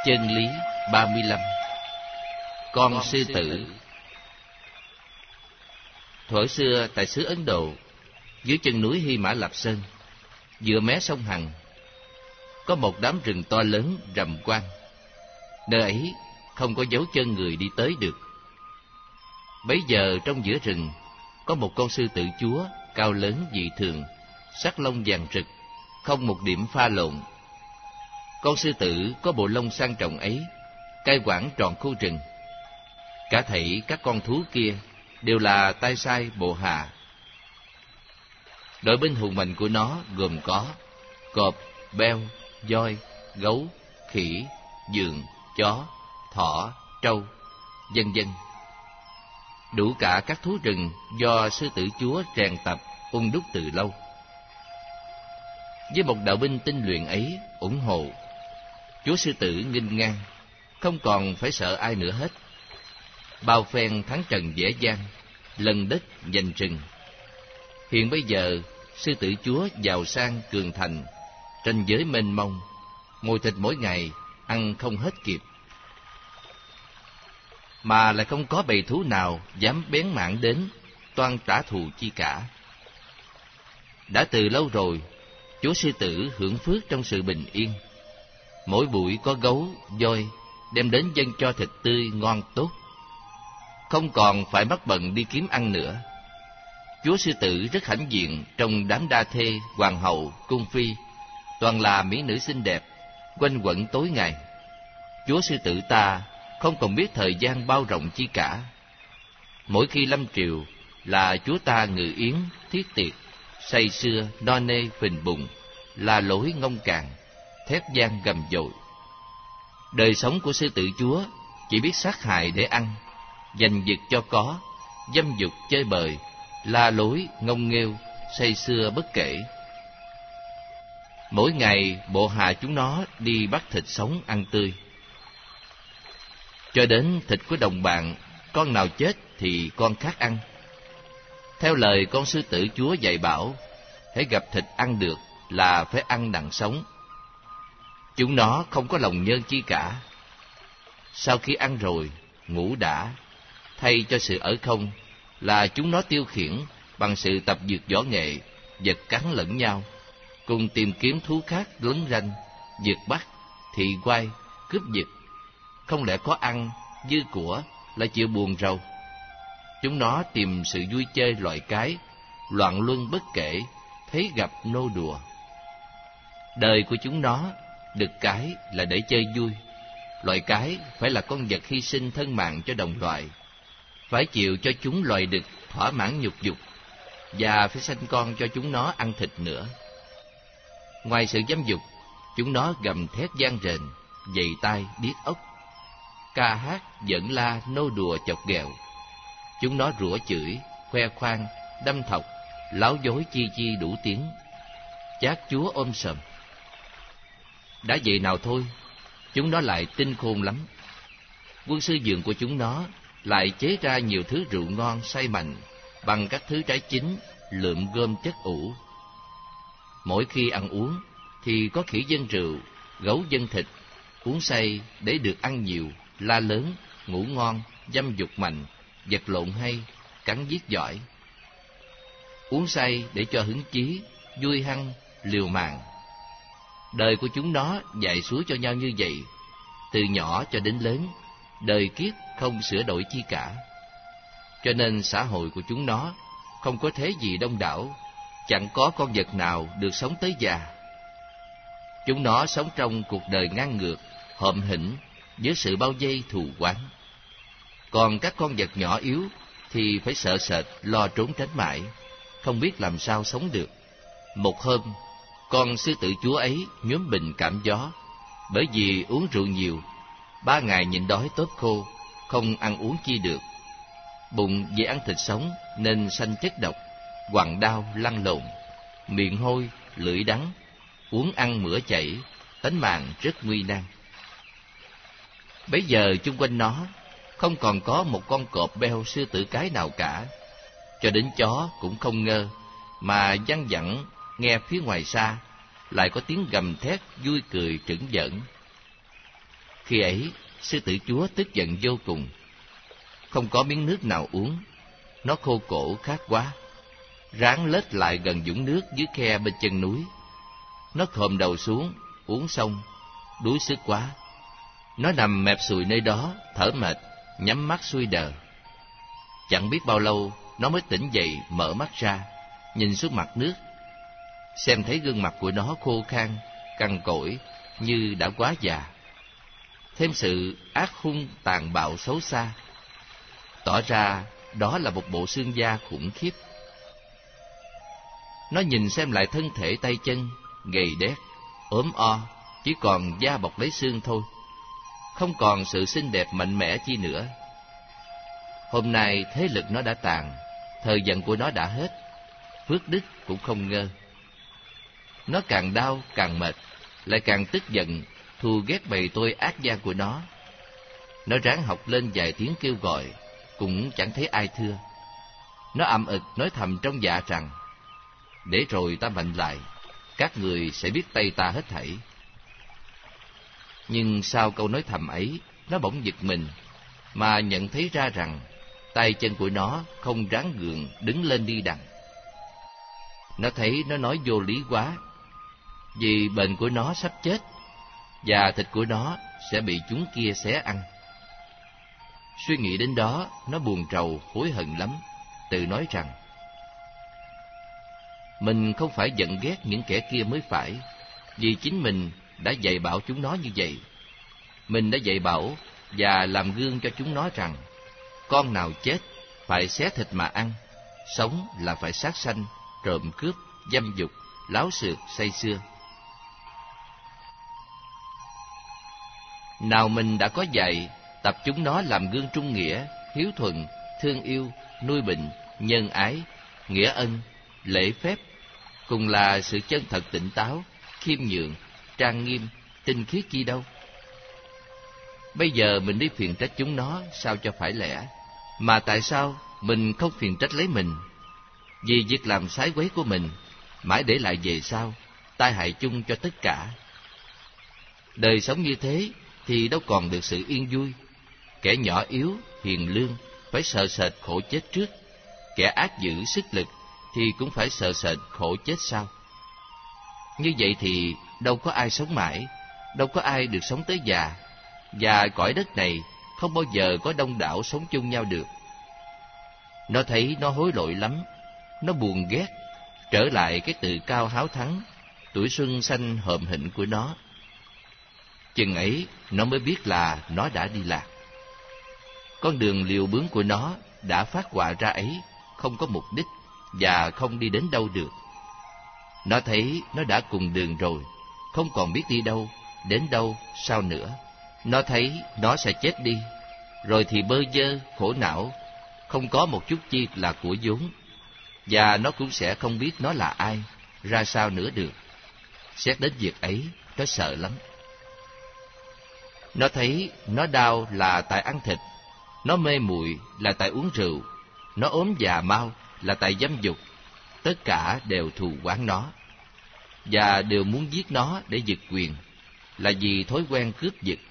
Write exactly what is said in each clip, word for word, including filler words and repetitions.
Chân lý ba mươi lăm. Con sư tử. Thuở xưa tại xứ Ấn Độ, dưới chân núi Hy Mã Lạp Sơn, giữa mé sông Hằng, có một đám rừng to lớn rậm quang. Nơi ấy không có dấu chân người đi tới được. Bấy giờ trong giữa rừng có một con sư tử chúa cao lớn dị thường, sắc lông vàng rực, không một điểm pha lộn. Con sư tử có bộ lông sang trọng ấy cai quản trọn khu rừng. Cả thảy các con thú kia đều là tay sai bộ hạ. Đội binh hùng mạnh của nó gồm có cọp, beo, voi, gấu, khỉ, dường, chó, thỏ, trâu, vân vân. Đủ cả các thú rừng do sư tử chúa rèn tập ung đúc từ lâu. Với một đạo binh tinh luyện ấy ủng hộ, chúa sư tử nghênh ngang, không còn phải sợ ai nữa hết. Bao phen thắng trận dễ dàng, lần đất giành rừng. Hiện bây giờ sư tử chúa giàu sang cường thành, tranh giới mênh mông, mồi thịt mỗi ngày ăn không hết kịp, mà lại không có bầy thú nào dám bén mảng đến toan trả thù chi cả. Đã từ lâu rồi, chúa sư tử hưởng phước trong sự bình yên. Mỗi buổi có gấu, voi đem đến dâng cho thịt tươi ngon tốt, không còn phải mắc bận đi kiếm ăn nữa. Chúa sư tử rất hãnh diện trong đám đa thê, hoàng hậu, cung phi, toàn là mỹ nữ xinh đẹp, quanh quẩn tối ngày. Chúa sư tử ta không còn biết thời gian bao rộng chi cả. Mỗi khi lâm triều là chúa ta ngự yến, thiết tiệc, say sưa, no nê, phình bụng, la lối ngông càng, thét gian gầm dội. Đời sống của sư tử chúa chỉ biết sát hại để ăn, giành giật cho có, dâm dục chơi bời, la lối ngông nghêu, say sưa bất kể. Mỗi ngày bộ hạ chúng nó đi bắt thịt sống ăn tươi, cho đến thịt của đồng bạn, con nào chết thì con khác ăn. Theo lời con sư tử chúa dạy bảo, hễ gặp thịt ăn được là phải ăn đặng sống. Chúng nó không có lòng nhơn chi cả. Sau khi ăn rồi, ngủ đã, thay cho sự ở không là chúng nó tiêu khiển bằng sự tập dượt võ nghệ, giật cắn lẫn nhau, cùng tìm kiếm thú khác lấn ranh, giật bắt, thị quay, cướp giật. Không lẽ có ăn, dư của, lại chịu buồn rầu. Chúng nó tìm sự vui chơi loại cái, loạn luân bất kể, thấy gặp nô đùa. Đời của chúng nó, đực cái là để chơi vui. Loại cái phải là con vật hy sinh thân mạng cho đồng loại, phải chịu cho chúng loài đực thỏa mãn nhục dục, và phải sanh con cho chúng nó ăn thịt nữa. Ngoài sự dâm dục, chúng nó gầm thét gian rền, dày tai điếc ốc, ca hát giỡn la nô đùa chọc ghẹo. Chúng nó rủa chửi, khoe khoang, đâm thọc, láo dối chi chi đủ tiếng, chát chúa ôm sầm. Đã vậy nào thôi, chúng nó lại tinh khôn lắm. Quân sư dường của chúng nó lại chế ra nhiều thứ rượu ngon say mạnh bằng các thứ trái chín lượm gom chất ủ. Mỗi khi ăn uống thì có khỉ dân rượu, gấu dân thịt, uống say để được ăn nhiều, la lớn, ngủ ngon, dâm dục mạnh, vật lộn hay, cắn giết giỏi. Uống say để cho hứng chí, vui hăng, liều mạng. Đời của chúng nó dạy xuống cho nhau như vậy, từ nhỏ cho đến lớn, đời kiếp không sửa đổi chi cả. Cho nên xã hội của chúng nó không có thế gì đông đảo, chẳng có con vật nào được sống tới già. Chúng nó sống trong cuộc đời ngang ngược, hợm hĩnh, với sự bao vây thù oán. Còn các con vật nhỏ yếu thì phải sợ sệt, lo trốn tránh mãi, không biết làm sao sống được. Một hôm, con sư tử chúa ấy nhuốm bệnh cảm gió, bởi vì uống rượu nhiều, ba ngày nhịn đói tóp khô, không ăn uống chi được. Bụng vì ăn thịt sống nên sanh chất độc, quặn đau lăn lộn, miệng hôi, lưỡi đắng, uống ăn mửa chảy, tánh mạng rất nguy nan. Bấy giờ chung quanh nó không còn có một con cọp beo sư tử cái nào cả, cho đến chó cũng không ngơ, mà văng vẳng nghe phía ngoài xa lại có tiếng gầm thét vui cười trửng giỡn. Khi ấy, sư tử chúa tức giận vô cùng. Không có miếng nước nào uống, nó khô cổ khát quá. Ráng lết lại gần vũng nước dưới khe bên chân núi. Nó khom đầu xuống, uống xong, đuối sức quá. Nó nằm mẹp xùi nơi đó, thở mệt, nhắm mắt xuôi đờ. Chẳng biết bao lâu, nó mới tỉnh dậy, mở mắt ra, nhìn xuống mặt nước. Xem thấy gương mặt của nó khô khan, cằn cỗi, như đã quá già. Thêm sự ác hung tàn bạo xấu xa, tỏ ra đó là một bộ xương da khủng khiếp. Nó nhìn xem lại thân thể tay chân, gầy đét, ốm o, chỉ còn da bọc lấy xương thôi, không còn sự xinh đẹp mạnh mẽ chi nữa. Hôm nay thế lực nó đã tàn, thời vận của nó đã hết, phước đức cũng không ngơ. Nó càng đau càng mệt, lại càng tức giận, thù ghét bầy tôi ác gian của nó. Nó ráng học lên vài tiếng kêu gọi, cũng chẳng thấy ai thưa. Nó ậm ực nói thầm trong dạ rằng: để rồi ta mạnh lại, các người sẽ biết tay ta hết thảy. Nhưng sau câu nói thầm ấy, nó bỗng giật mình, mà nhận thấy ra rằng tay chân của nó không ráng gượng đứng lên đi đặng. Nó thấy nó nói vô lý quá, vì bệnh của nó sắp chết, và thịt của nó sẽ bị chúng kia xé ăn. Suy nghĩ đến đó, nó buồn rầu, hối hận lắm, tự nói rằng: mình không phải giận ghét những kẻ kia mới phải, vì chính mình đã dạy bảo chúng nó như vậy. Mình đã dạy bảo và làm gương cho chúng nó rằng con nào chết phải xé thịt mà ăn, sống là phải sát sanh, trộm cướp, dâm dục, láo xược, say sưa. Nào mình đã có dạy, tập chúng nó làm gương trung nghĩa, hiếu thuận, thương yêu, nuôi bình, nhân ái, nghĩa ân, lễ phép, cùng là sự chân thật tỉnh táo, khiêm nhường, trang nghiêm, tinh khiết chi đâu. Bây giờ mình đi phiền trách chúng nó sao cho phải lẽ, mà tại sao mình không phiền trách lấy mình? Vì việc làm sái quấy của mình, mãi để lại về sau, tai hại chung cho tất cả. Đời sống như thế thì đâu còn được sự yên vui. Kẻ nhỏ yếu, hiền lương phải sợ sệt khổ chết trước, kẻ ác dữ sức lực thì cũng phải sợ sệt khổ chết sau. Như vậy thì đâu có ai sống mãi, đâu có ai được sống tới già, và cõi đất này không bao giờ có đông đảo sống chung nhau được. Nó thấy nó hối lỗi lắm, nó buồn ghét, trở lại cái tự cao háo thắng, tuổi xuân xanh hợm hịnh của nó. Chừng ấy nó mới biết là nó đã đi lạc. Con đường liều bướng của nó đã phát họa ra ấy, không có mục đích và không đi đến đâu được. Nó thấy nó đã cùng đường rồi, không còn biết đi đâu, đến đâu, sao nữa. Nó thấy nó sẽ chết đi, rồi thì bơ vơ, khổ não, không có một chút chi là của vốn, và nó cũng sẽ không biết nó là ai, ra sao nữa được. Xét đến việc ấy, nó sợ lắm. Nó thấy nó đau là tại ăn thịt, nó mê muội là tại uống rượu, nó ốm già mau là tại dâm dục. Tất cả đều thù oán nó, và đều muốn giết nó để giật quyền, là vì thói quen cướp giật.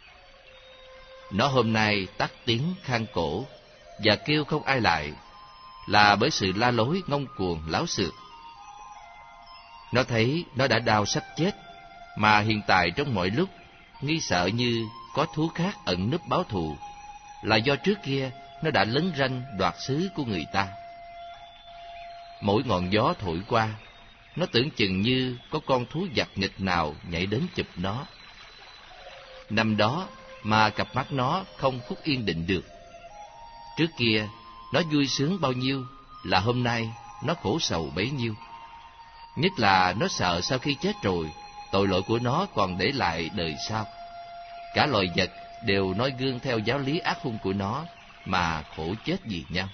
Nó hôm nay tắt tiếng khang cổ và kêu không ai lại, là bởi sự la lối ngông cuồng láo xược. Nó thấy nó đã đau sắp chết, mà hiện tại trong mọi lúc nghi sợ như có thú khác ẩn núp báo thù, là do trước kia nó đã lấn ranh đoạt xứ của người ta. Mỗi ngọn gió thổi qua, nó tưởng chừng như có con thú giặc nghịch nào nhảy đến chụp nó. Năm đó mà cặp mắt nó không phúc yên định được. Trước kia nó vui sướng bao nhiêu, là hôm nay nó khổ sầu bấy nhiêu. Nhất là nó sợ sau khi chết rồi, tội lỗi của nó còn để lại đời sau. Cả loài vật đều noi gương theo giáo lý ác hung của nó mà khổ chết vì nhau.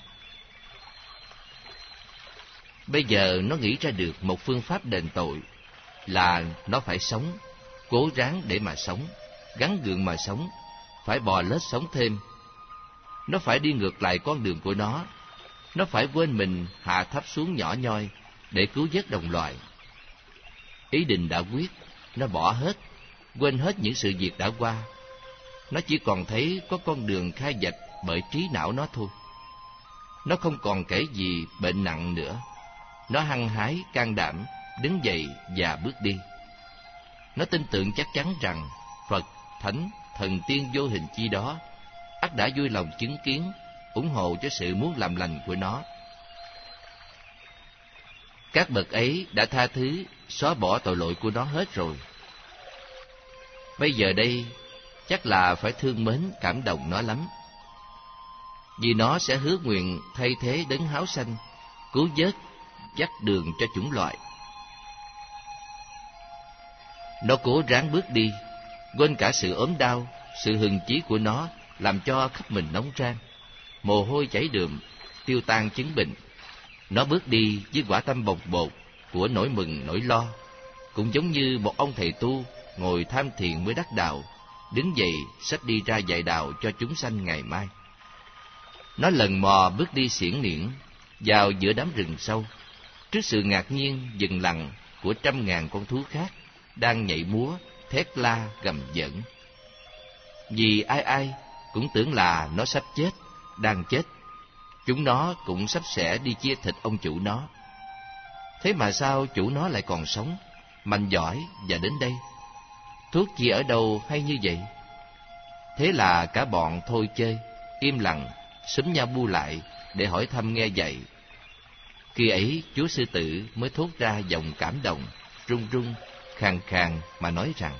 Bây giờ nó nghĩ ra được một phương pháp đền tội, là nó phải sống, cố ráng để mà sống, gắng gượng mà sống, phải bò lết sống thêm. Nó phải đi ngược lại con đường của nó, nó phải quên mình hạ thấp xuống nhỏ nhoi để cứu vớt đồng loại. Ý định đã quyết, nó bỏ hết, quên hết những sự việc đã qua, nó chỉ còn thấy có con đường khai dạch bởi trí não nó thôi. Nó không còn kể gì bệnh nặng nữa. Nó hăng hái, can đảm, đứng dậy và bước đi. Nó tin tưởng chắc chắn rằng Phật, Thánh, thần tiên vô hình chi đó ắt đã vui lòng chứng kiến, ủng hộ cho sự muốn làm lành của nó. Các bậc ấy đã tha thứ, xóa bỏ tội lỗi của nó hết rồi. Bây giờ đây, chắc là phải thương mến, cảm động nó lắm. Vì nó sẽ hứa nguyện thay thế đấng háo sanh, cứu vớt, dắt đường cho chủng loại. Nó cố ráng bước đi, quên cả sự ốm đau, sự hừng chí của nó làm cho khắp mình nóng rang, mồ hôi chảy đượm, tiêu tan chứng bệnh. Nó bước đi với quả tâm bồng bột của nỗi mừng nỗi lo, cũng giống như một ông thầy tu ngồi tham thiền mới đắc đạo, đứng dậy xách đi ra dạy đạo cho chúng sanh ngày mai. Nó lần mò bước đi xiển niễn vào giữa đám rừng sâu, trước sự ngạc nhiên dừng lặng của trăm ngàn con thú khác đang nhảy múa, thét la, gầm giận. Vì ai ai cũng tưởng là nó sắp chết, đang chết. Chúng nó cũng sắp sẻ đi chia thịt ông chủ nó. Thế mà sao chủ nó lại còn sống, mạnh giỏi và đến đây? Thuốc chia ở đâu hay như vậy? Thế là cả bọn thôi chơi, im lặng, xúm nhau bu lại để hỏi thăm nghe dạy. Khi ấy chúa sư tử mới thốt ra giọng cảm động, run run, khàn khàn mà nói rằng: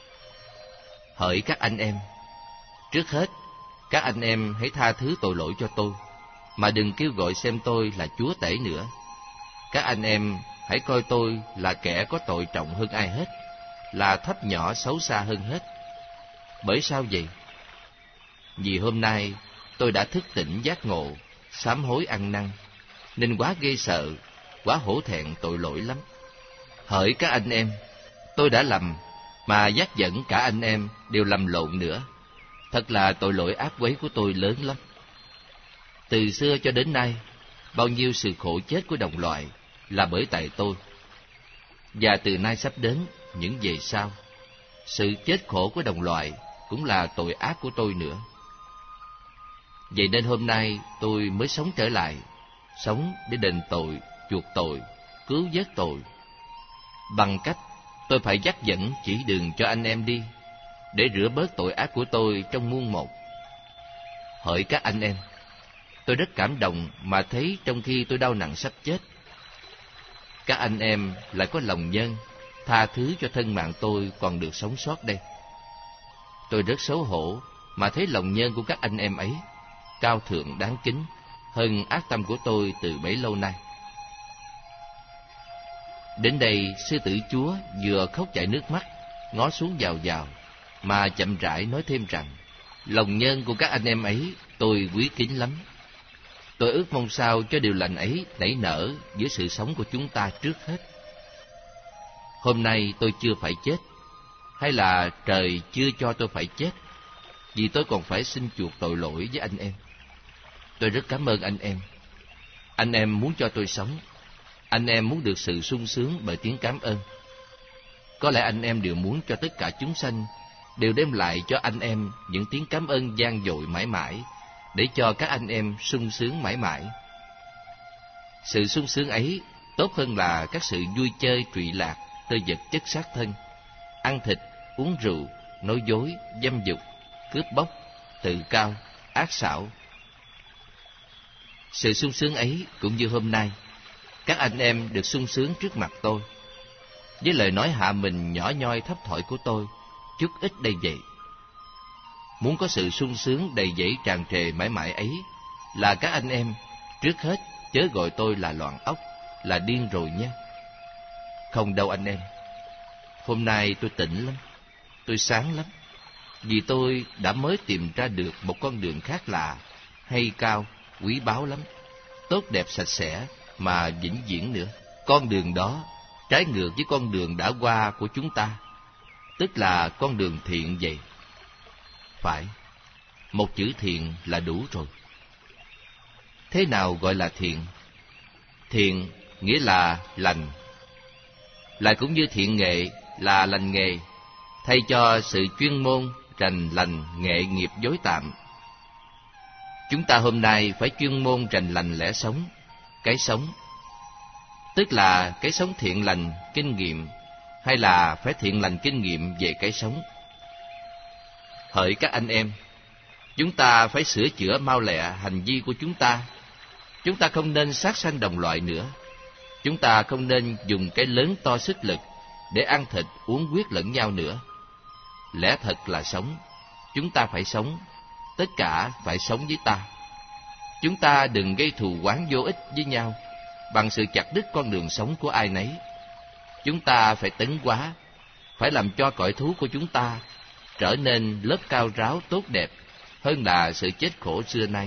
hỡi các anh em, trước hết các anh em hãy tha thứ tội lỗi cho tôi, mà đừng kêu gọi xem tôi là chúa tể nữa. Các anh em hãy coi tôi là kẻ có tội trọng hơn ai hết, là thấp nhỏ xấu xa hơn hết. Bởi sao vậy? Vì hôm nay tôi đã thức tỉnh giác ngộ, sám hối ăn năn, nên quá ghê sợ, quá hổ thẹn tội lỗi lắm. Hỡi các anh em, tôi đã lầm, mà dắt dẫn cả anh em đều lầm lộn nữa. Thật là tội lỗi ác quấy của tôi lớn lắm. Từ xưa cho đến nay, bao nhiêu sự khổ chết của đồng loại là bởi tại tôi. Và từ nay sắp đến những về sau, sự chết khổ của đồng loại cũng là tội ác của tôi nữa. Vậy nên hôm nay tôi mới sống trở lại, sống để đền tội, chuộc tội, cứu vớt tội. Bằng cách tôi phải dắt dẫn chỉ đường cho anh em đi, để rửa bớt tội ác của tôi trong muôn một. Hỡi các anh em, tôi rất cảm động mà thấy trong khi tôi đau nặng sắp chết, các anh em lại có lòng nhân, tha thứ cho thân mạng tôi còn được sống sót đây. Tôi rất xấu hổ mà thấy lòng nhân của các anh em ấy cao thượng đáng kính hơn ác tâm của tôi từ bấy lâu nay. Đến đây, sư tử chúa vừa khóc chảy nước mắt, ngó xuống vào vào, mà chậm rãi nói thêm rằng: lòng nhân của các anh em ấy tôi quý kính lắm. Tôi ước mong sao cho điều lành ấy nảy nở giữa sự sống của chúng ta trước hết. Hôm nay tôi chưa phải chết, hay là trời chưa cho tôi phải chết, vì tôi còn phải xin chuộc tội lỗi với anh em. Tôi rất cảm ơn anh em. Anh em muốn cho tôi sống, anh em muốn được sự sung sướng bởi tiếng cảm ơn. Có lẽ anh em đều muốn cho tất cả chúng sanh đều đem lại cho anh em những tiếng cảm ơn vang dội mãi mãi, để cho các anh em sung sướng mãi mãi. Sự sung sướng ấy tốt hơn là các sự vui chơi trụy lạc tơ vật chất xác thân, ăn thịt, uống rượu, nói dối, dâm dục, cướp bóc, tự cao, ác xảo. Sự sung sướng ấy cũng như hôm nay, các anh em được sung sướng trước mặt tôi, với lời nói hạ mình nhỏ nhoi thấp thỏi của tôi, chút ít đây vậy. Muốn có sự sung sướng đầy dẫy tràn trề mãi mãi ấy, là các anh em trước hết chớ gọi tôi là loạn óc, là điên rồi nhé. Không đâu anh em. Hôm nay tôi tỉnh lắm, tôi sáng lắm, vì tôi đã mới tìm ra được một con đường khác lạ, hay cao, quý báu lắm, tốt đẹp sạch sẽ mà vĩnh viễn nữa. Con đường đó trái ngược với con đường đã qua của chúng ta, tức là con đường thiện vậy. Phải, một chữ thiện là đủ rồi. Thế nào gọi là thiện? Thiện nghĩa là lành, lại cũng như thiện nghệ là lành nghề, thay cho sự chuyên môn rành lành nghệ nghiệp dối tạm. Chúng ta hôm nay phải chuyên môn rành lành lẽ sống, cái sống. Tức là cái sống thiện lành, kinh nghiệm, hay là phải thiện lành kinh nghiệm về cái sống. Hỡi các anh em, chúng ta phải sửa chữa mau lẹ hành vi của chúng ta. Chúng ta không nên sát sanh đồng loại nữa. Chúng ta không nên dùng cái lớn to sức lực để ăn thịt uống huyết lẫn nhau nữa. Lẽ thật là sống, chúng ta phải sống, tất cả phải sống với ta. Chúng ta đừng gây thù oán vô ích với nhau bằng sự chặt đứt con đường sống của ai nấy. Chúng ta phải tấn hóa, phải làm cho cõi thú của chúng ta trở nên lớp cao ráo tốt đẹp hơn là sự chết khổ xưa nay.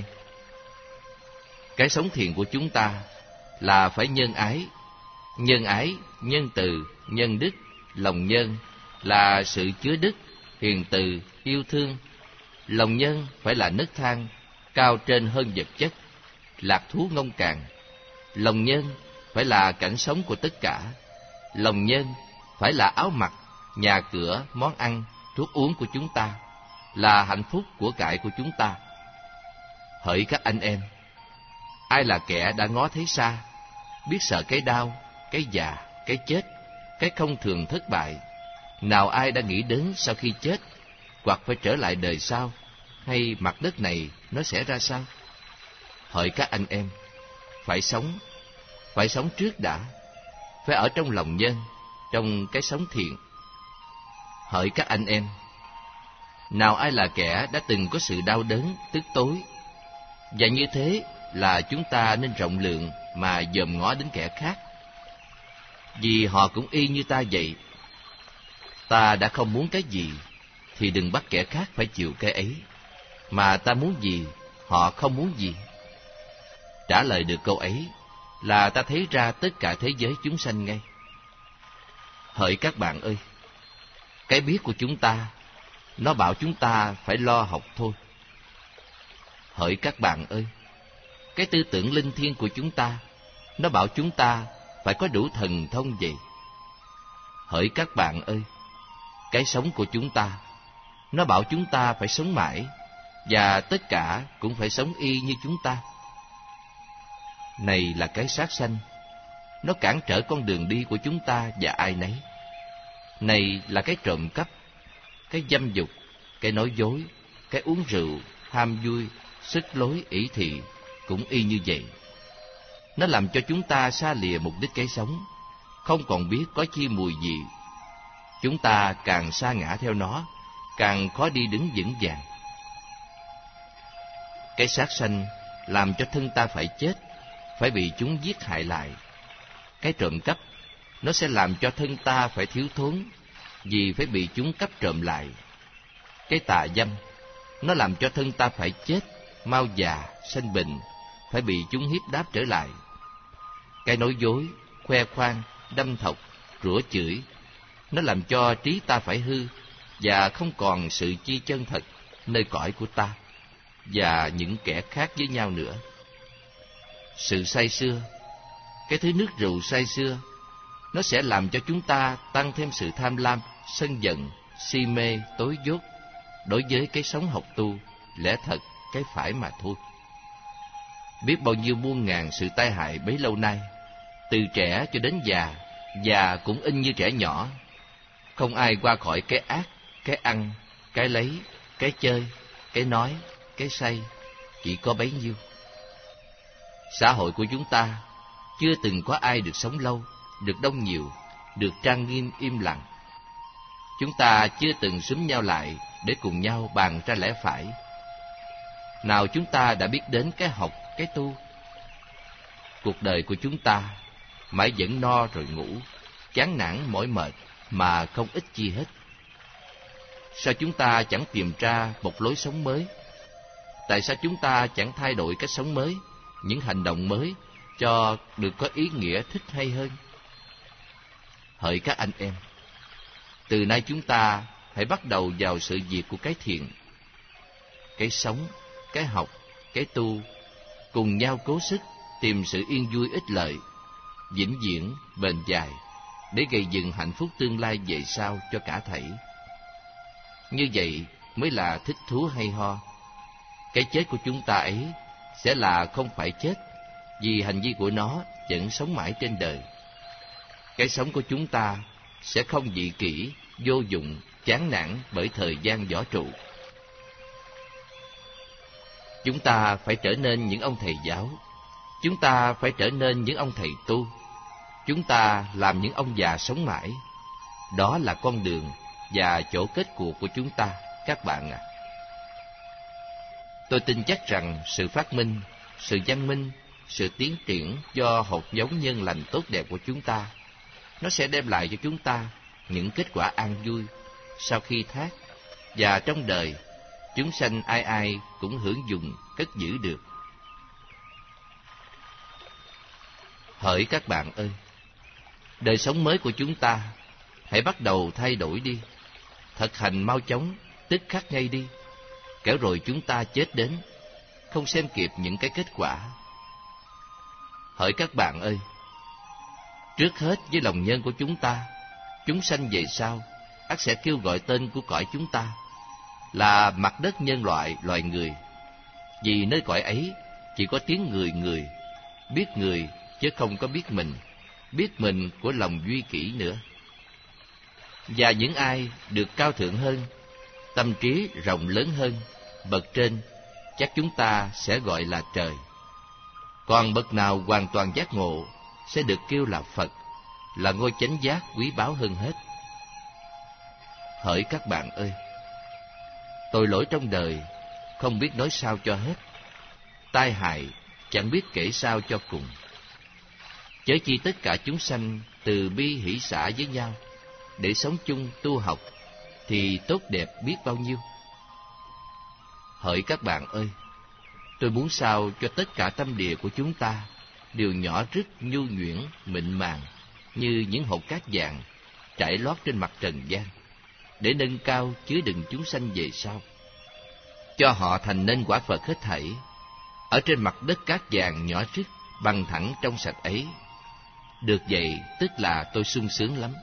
Cái sống thiện của chúng ta là phải nhân ái. Nhân ái, nhân từ, nhân đức, lòng nhân là sự chứa đức, hiền từ, yêu thương. Lòng nhân phải là nấc thang cao trên hơn vật chất, lạc thú ngông cạn. Lòng nhân phải là cảnh sống của tất cả. Lòng nhân phải là áo mặc, nhà cửa, món ăn, thuốc uống của chúng ta, là hạnh phúc của cải của chúng ta. Hỡi các anh em, ai là kẻ đã ngó thấy xa, biết sợ cái đau, cái già, cái chết, cái không thường thất bại? Nào ai đã nghĩ đến sau khi chết, hoặc phải trở lại đời sau, hay mặt đất này nó sẽ ra sao? Hỡi các anh em, phải sống, phải sống trước đã, phải ở trong lòng nhân, trong cái sống thiện. Hỡi các anh em, nào ai là kẻ đã từng có sự đau đớn, tức tối, và như thế là chúng ta nên rộng lượng mà dòm ngó đến kẻ khác, vì họ cũng y như ta vậy. Ta đã không muốn cái gì, thì đừng bắt kẻ khác phải chịu cái ấy, mà ta muốn gì, họ không muốn gì. Trả lời được câu ấy là ta thấy ra tất cả thế giới chúng sanh ngay. Hỡi các bạn ơi, cái biết của chúng ta, nó bảo chúng ta phải lo học thôi. Hỡi các bạn ơi, cái tư tưởng linh thiêng của chúng ta, nó bảo chúng ta phải có đủ thần thông vậy. Hỡi các bạn ơi, cái sống của chúng ta, nó bảo chúng ta phải sống mãi, và tất cả cũng phải sống y như chúng ta. Này là cái sát sanh, nó cản trở con đường đi của chúng ta và ai nấy. Này là cái trộm cắp, cái dâm dục, cái nói dối, cái uống rượu, ham vui, sức lối ỷ thị, cũng y như vậy. Nó làm cho chúng ta xa lìa mục đích cái sống, không còn biết có chi mùi gì. Chúng ta càng sa ngã theo nó, càng khó đi đứng vững vàng. Cái sát sanh làm cho thân ta phải chết, phải bị chúng giết hại lại. Cái trộm cắp, nó sẽ làm cho thân ta phải thiếu thốn, vì phải bị chúng cắp trộm lại. Cái tà dâm, nó làm cho thân ta phải chết, mau già, sanh bệnh, phải bị chúng hiếp đáp trở lại. Cái nói dối, khoe khoang, đâm thọc, rủa chửi, nó làm cho trí ta phải hư, và không còn sự chi chân thật nơi cõi của ta và những kẻ khác với nhau nữa. Sự say sưa, cái thứ nước rượu say sưa, nó sẽ làm cho chúng ta tăng thêm sự tham lam, sân giận, si mê, tối dốt đối với cái sống học tu, lẽ thật, cái phải mà thôi. Biết bao nhiêu muôn ngàn sự tai hại bấy lâu nay, từ trẻ cho đến già, già cũng in như trẻ nhỏ. Không ai qua khỏi cái ác, cái ăn, cái lấy, cái chơi, cái nói, cái say, chỉ có bấy nhiêu. Xã hội của chúng ta chưa từng có ai được sống lâu, được đông nhiều, được trang nghiêm im lặng. Chúng ta chưa từng xúm nhau lại để cùng nhau bàn ra lẽ phải. Nào chúng ta đã biết đến cái học, cái tu. Cuộc đời của chúng ta mãi vẫn no rồi ngủ, chán nản mỏi mệt mà không ích chi hết. Sao chúng ta chẳng tìm ra một lối sống mới? Tại sao chúng ta chẳng thay đổi cách sống mới, những hành động mới cho được có ý nghĩa thích hay hơn? Hỡi các anh em, từ nay chúng ta hãy bắt đầu vào sự việc của cái thiện. Cái sống, cái học, cái tu, cùng nhau cố sức tìm sự yên vui ích lợi, vĩnh viễn, bền dài, để gây dựng hạnh phúc tương lai về sau cho cả thảy. Như vậy, mới là thích thú hay ho. Cái chết của chúng ta ấy sẽ là không phải chết, vì hành vi của nó vẫn sống mãi trên đời. Cái sống của chúng ta sẽ không dị kỷ, vô dụng, chán nản bởi thời gian võ trụ. Chúng ta phải trở nên những ông thầy giáo. Chúng ta phải trở nên những ông thầy tu. Chúng ta làm những ông già sống mãi. Đó là con đường và chỗ kết cuộc của chúng ta, các bạn ạ. À. Tôi tin chắc rằng sự phát minh, sự văn minh, sự tiến triển do hột giống nhân lành tốt đẹp của chúng ta, nó sẽ đem lại cho chúng ta những kết quả an vui sau khi thác, và trong đời chúng sanh ai ai cũng hưởng dụng cất giữ được. Hỡi các bạn ơi, đời sống mới của chúng ta hãy bắt đầu thay đổi đi, thực hành mau chóng, tức khắc ngay đi, kẻo rồi chúng ta chết đến, không xem kịp những cái kết quả. Hỡi các bạn ơi, trước hết với lòng nhân của chúng ta, chúng sanh về sau ắt sẽ kêu gọi tên của cõi chúng ta là mặt đất nhân loại, loài người, vì nơi cõi ấy chỉ có tiếng người người, biết người chứ không có biết mình, biết mình của lòng duy kỷ nữa. Và những ai được cao thượng hơn, tâm trí rộng lớn hơn, bậc trên, chắc chúng ta sẽ gọi là trời. Còn bậc nào hoàn toàn giác ngộ sẽ được kêu là Phật, là ngôi chánh giác quý báu hơn hết. Hỡi các bạn ơi, tội lỗi trong đời không biết nói sao cho hết, tai hại chẳng biết kể sao cho cùng. Chớ chi tất cả chúng sanh từ bi hỷ xả với nhau để sống chung tu học thì tốt đẹp biết bao nhiêu. Hỡi các bạn ơi, tôi muốn sao cho tất cả tâm địa của chúng ta đều nhỏ rứt, nhu nhuyễn, mịn màng như những hột cát vàng trải lót trên mặt trần gian, để nâng cao chứa đựng chúng sanh về sau, cho họ thành nên quả Phật hết thảy ở trên mặt đất cát vàng nhỏ rứt, bằng thẳng trong sạch ấy. Được vậy tức là tôi sung sướng lắm.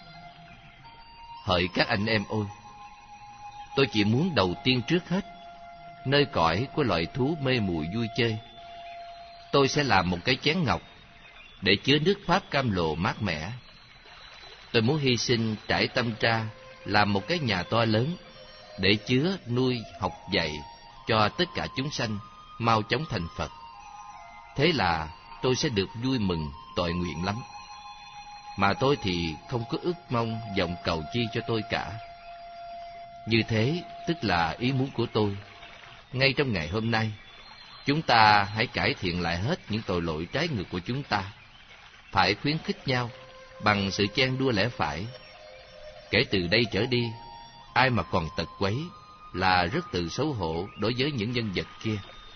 Hỡi các anh em ơi, tôi chỉ muốn đầu tiên trước hết, nơi cõi của loài thú mê muội vui chơi, tôi sẽ làm một cái chén ngọc để chứa nước pháp cam lồ mát mẻ. Tôi muốn hy sinh trải tâm tra làm một cái nhà to lớn để chứa nuôi học dạy cho tất cả chúng sanh mau chóng thành Phật. Thế là tôi sẽ được vui mừng tội nguyện lắm. Mà tôi thì không có ước mong vọng cầu chi cho tôi cả. Như thế tức là ý muốn của tôi. Ngay trong ngày hôm nay, chúng ta hãy cải thiện lại hết những tội lỗi trái ngược của chúng ta, phải khuyến khích nhau bằng sự chen đua lẽ phải. Kể từ đây trở đi, ai mà còn tật quấy là rất tự xấu hổ đối với những nhân vật kia.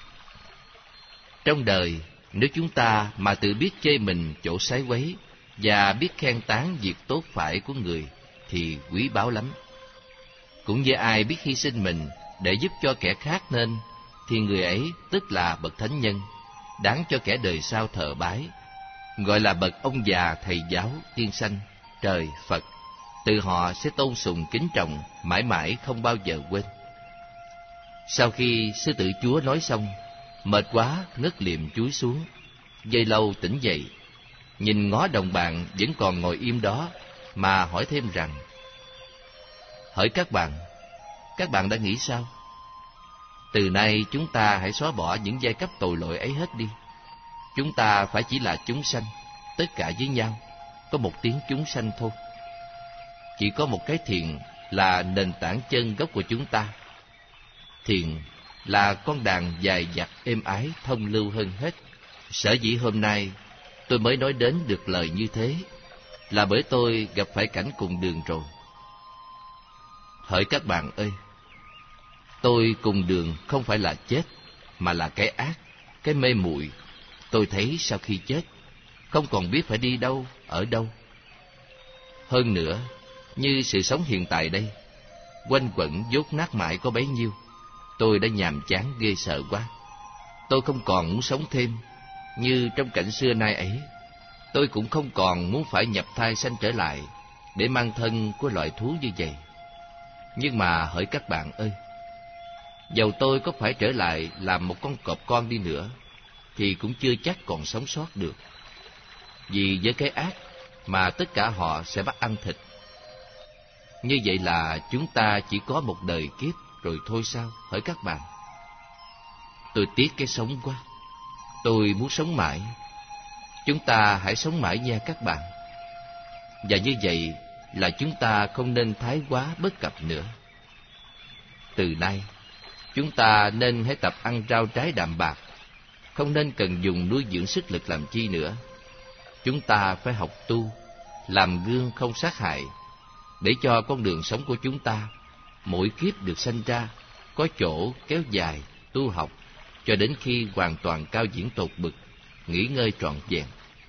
Trong đời, nếu chúng ta mà tự biết chê mình chỗ sái quấy và biết khen tán việc tốt phải của người thì quý báu lắm. Cũng như ai biết hy sinh mình để giúp cho kẻ khác nên, thì người ấy tức là bậc thánh nhân, đáng cho kẻ đời sau thờ bái, gọi là bậc ông già thầy giáo tiên sanh, trời Phật. Từ họ sẽ tôn sùng kính trọng, mãi mãi không bao giờ quên. Sau khi sư tử chúa nói xong, mệt quá ngất liệm chúi xuống, giây lâu tỉnh dậy, nhìn ngó đồng bạn vẫn còn ngồi im đó, mà hỏi thêm rằng: hỡi các bạn, các bạn đã nghĩ sao? Từ nay chúng ta hãy xóa bỏ những giai cấp tội lỗi ấy hết đi. Chúng ta phải chỉ là chúng sanh, tất cả với nhau, có một tiếng chúng sanh thôi. Chỉ có một cái thiện là nền tảng chân gốc của chúng ta. Thiện là con đàn dài dặt êm ái thông lưu hơn hết. Sở dĩ hôm nay tôi mới nói đến được lời như thế là bởi tôi gặp phải cảnh cùng đường rồi. Hỡi các bạn ơi, tôi cùng đường không phải là chết, mà là cái ác, cái mê muội. Tôi thấy sau khi chết không còn biết phải đi đâu, ở đâu. Hơn nữa, như sự sống hiện tại đây, quanh quẩn dốt nát mãi có bấy nhiêu, tôi đã nhàm chán ghê sợ quá. Tôi không còn muốn sống thêm như trong cảnh xưa nay ấy. Tôi cũng không còn muốn phải nhập thai sanh trở lại để mang thân của loài thú như vậy. Nhưng mà hỡi các bạn ơi, Dầu tôi có phải trở lại làm một con cọp con đi nữa, thì cũng chưa chắc còn sống sót được. Vì với cái ác mà tất cả họ sẽ bắt ăn thịt. Như vậy là chúng ta chỉ có một đời kiếp rồi thôi sao, hỡi các bạn? Tôi tiếc cái sống quá. Tôi muốn sống mãi. Chúng ta hãy sống mãi nha các bạn. Và như vậy là chúng ta không nên thái quá bất cập nữa. Từ nay, chúng ta nên hãy tập ăn rau trái đạm bạc, không nên cần dùng nuôi dưỡng sức lực làm chi nữa. Chúng ta phải học tu, làm gương không sát hại, để cho con đường sống của chúng ta, mỗi kiếp được sanh ra, có chỗ kéo dài, tu học, cho đến khi hoàn toàn cao diễn tột bực, nghỉ ngơi trọn vẹn.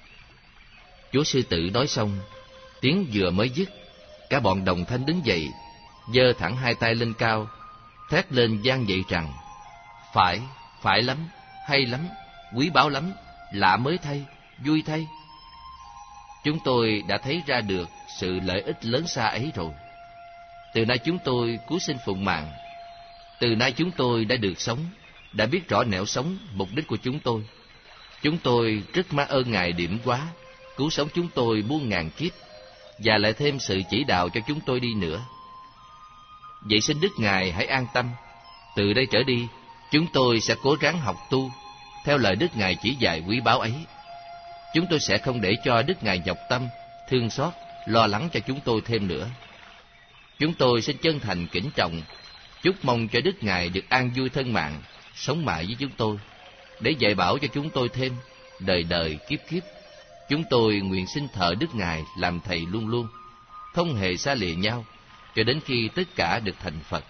Chúa Sư Tử nói xong, tiếng vừa mới dứt, cả bọn đồng thanh đứng dậy, giơ thẳng hai tay lên cao, thét lên vang dậy rằng: Phải, phải lắm, hay lắm, quý báu lắm, lạ mới thay, vui thay. Chúng tôi đã thấy ra được sự lợi ích lớn xa ấy rồi. Từ nay chúng tôi cúi xin phụng mạng. Từ nay chúng tôi đã được sống, đã biết rõ nẻo sống, mục đích của chúng tôi. Chúng tôi rất mang ơn Ngài điểm quá, cứu sống chúng tôi muôn ngàn kiếp, và lại thêm sự chỉ đạo cho chúng tôi đi nữa. Vậy xin Đức Ngài hãy an tâm. Từ đây trở đi, chúng tôi sẽ cố gắng học tu theo lời Đức Ngài chỉ dạy quý báu ấy. Chúng tôi sẽ không để cho Đức Ngài nhọc tâm, thương xót, lo lắng cho chúng tôi thêm nữa. Chúng tôi xin chân thành kính trọng, chúc mong cho Đức Ngài được an vui thân mạng, sống mãi với chúng tôi, để dạy bảo cho chúng tôi thêm, đời đời kiếp kiếp. Chúng tôi nguyện xin thờ Đức Ngài làm Thầy luôn luôn, không hề xa lìa nhau, cho đến khi tất cả được thành Phật.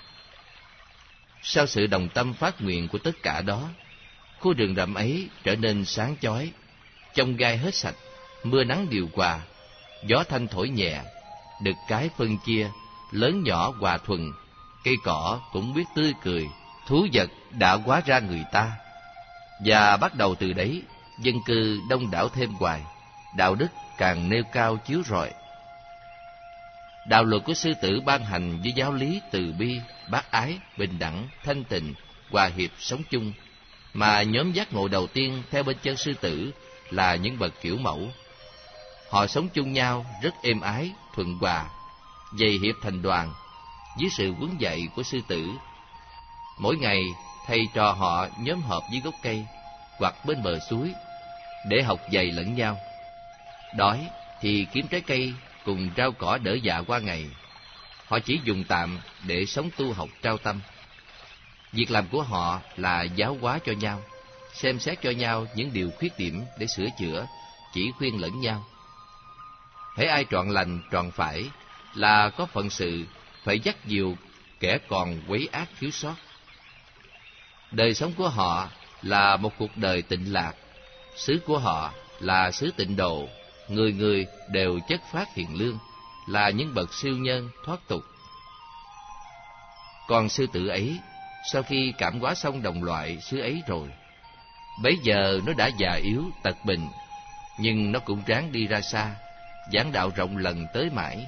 Sau sự đồng tâm phát nguyện của tất cả đó, khu rừng rậm ấy trở nên sáng chói, chông gai hết sạch, mưa nắng điều hòa, gió thanh thổi nhẹ, đực cái phân chia, lớn nhỏ hòa thuận, cây cỏ cũng biết tươi cười, thú vật đã hóa ra người ta. Và bắt đầu từ đấy, dân cư đông đảo thêm hoài, đạo đức càng nêu cao chiếu rọi. Đạo luật của Sư Tử ban hành với giáo lý từ bi, bác ái, bình đẳng, thanh tịnh, hòa hiệp sống chung, mà nhóm giác ngộ đầu tiên theo bên chân Sư Tử là những bậc kiểu mẫu. Họ sống chung nhau rất êm ái, thuận hòa, dày hiệp thành đoàn, dưới sự huấn dạy của Sư Tử. Mỗi ngày, thầy trò họ nhóm họp dưới gốc cây hoặc bên bờ suối để học dạy lẫn nhau. Đói thì kiếm trái cây cùng rau cỏ đỡ dạ qua ngày. Họ chỉ dùng tạm để sống tu học trao tâm. Việc làm của họ là giáo hóa cho nhau, xem xét cho nhau những điều khuyết điểm để sửa chữa, chỉ khuyên lẫn nhau. Hễ ai trọn lành trọn phải là có phận sự phải dắt dìu kẻ còn quấy ác thiếu sót. Đời sống của họ là một cuộc đời tịnh lạc, xứ của họ là xứ tịnh độ, người người đều chất phát hiền lương, là những bậc siêu nhân thoát tục. Còn Sư Tử ấy, sau khi cảm hóa xong đồng loại xứ ấy rồi, bấy giờ nó đã già yếu tật bệnh, nhưng nó cũng ráng đi ra xa, giảng đạo rộng lần tới mãi.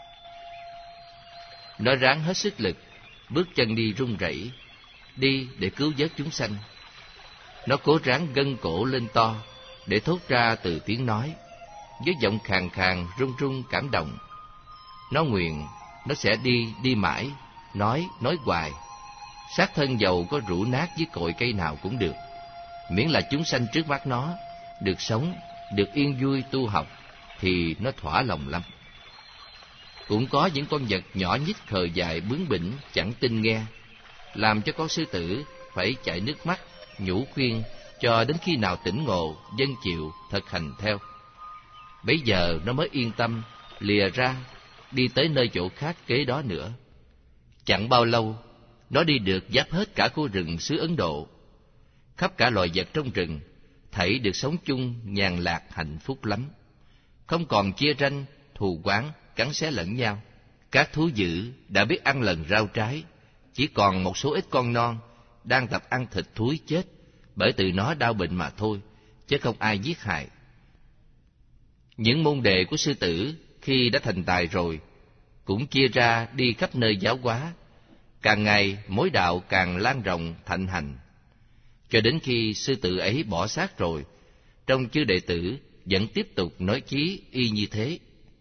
Nó ráng hết sức lực, bước chân đi run rẩy, đi để cứu vớt chúng sanh. Nó cố ráng gân cổ lên to để thốt ra từ tiếng nói, với giọng khàn khàn run run cảm động. Nó nguyện nó sẽ đi đi mãi, nói nói hoài, xác thân dầu có rũ nát với cội cây nào cũng được, miễn là chúng sanh trước mắt nó được sống, được yên vui tu học, thì nó thỏa lòng lắm. Cũng có những con vật nhỏ nhít khờ dại bướng bỉnh chẳng tin nghe, làm cho con Sư Tử phải chảy nước mắt nhủ khuyên cho đến khi nào tỉnh ngộ, dân chịu thực hành theo. Bấy giờ nó mới yên tâm lìa ra, đi tới nơi chỗ khác kế đó nữa. Chẳng bao lâu, nó đi được giáp hết cả khu rừng xứ Ấn Độ. Khắp cả loài vật trong rừng, thảy được sống chung nhàn lạc hạnh phúc lắm, không còn chia ranh, thù oán, cắn xé lẫn nhau. Các thú dữ đã biết ăn lần rau trái, chỉ còn một số ít con non đang tập ăn thịt thúi chết bởi tự nó đau bệnh mà thôi, chứ không ai giết hại. Những môn đệ của Sư Tử khi đã thành tài rồi cũng chia ra đi khắp nơi giáo hóa, càng ngày mối đạo càng lan rộng thịnh hành, cho đến khi sư tử ấy bỏ xác rồi, trong chư đệ tử vẫn tiếp tục nói chí y như thế.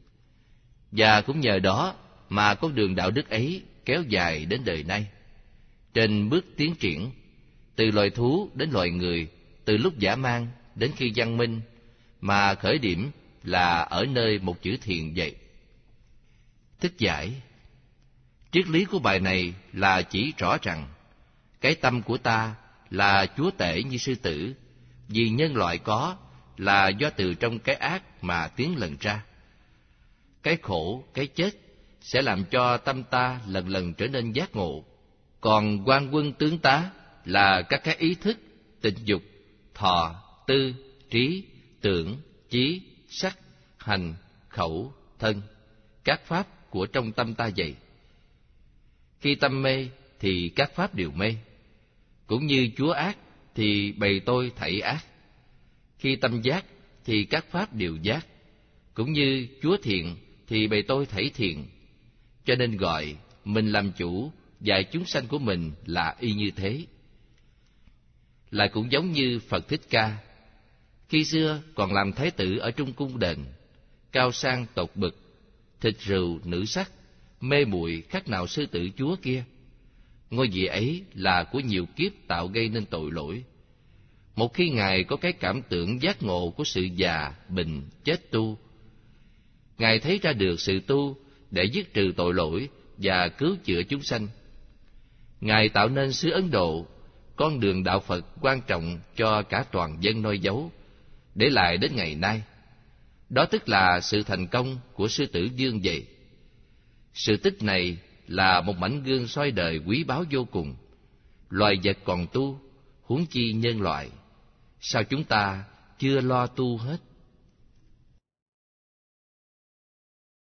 Và cũng nhờ đó mà con đường đạo đức ấy kéo dài đến đời nay. Trên bước tiến triển, từ loài thú đến loài người, từ lúc dã man đến khi văn minh, mà khởi điểm là ở nơi một chữ thiền vậy. Thích giải. Triết lý của bài này là chỉ rõ rằng cái tâm của ta là chúa tể như sư tử, vì nhân loại có là do từ trong cái ác mà tiến lần ra. Cái khổ, cái chết sẽ làm cho tâm ta lần lần trở nên giác ngộ. Còn quan quân tướng tá là các cái ý thức, tình dục, thọ, tư, trí, tưởng, chí, sắc, hành, khẩu, thân, các pháp của trong tâm ta vậy. Khi tâm mê thì các pháp đều mê, cũng như chúa ác thì bầy tôi thảy ác. Khi tâm giác thì các pháp đều giác, cũng như chúa thiện thì bầy tôi thảy thiện. Cho nên gọi mình làm chủ, dạy chúng sanh của mình là y như thế. Lại cũng giống như Phật Thích Ca, khi xưa còn làm thái tử ở trong cung đền, cao sang tột bực, thịt rượu nữ sắc, mê muội khác nào sư tử chúa kia. Ngôi vị ấy là của nhiều kiếp tạo gây nên tội lỗi. Một khi Ngài có cái cảm tưởng giác ngộ của sự già, bệnh, chết tu, Ngài thấy ra được sự tu để dứt trừ tội lỗi và cứu chữa chúng sanh. Ngài tạo nên xứ Ấn Độ, con đường đạo Phật quan trọng cho cả toàn dân noi dấu, để lại đến ngày nay. Đó tức là sự thành công của sư tử Dương vậy. Sự tích này là một mảnh gương soi đời quý báu vô cùng. Loài vật còn tu, huống chi nhân loại. Sao chúng ta chưa lo tu hết?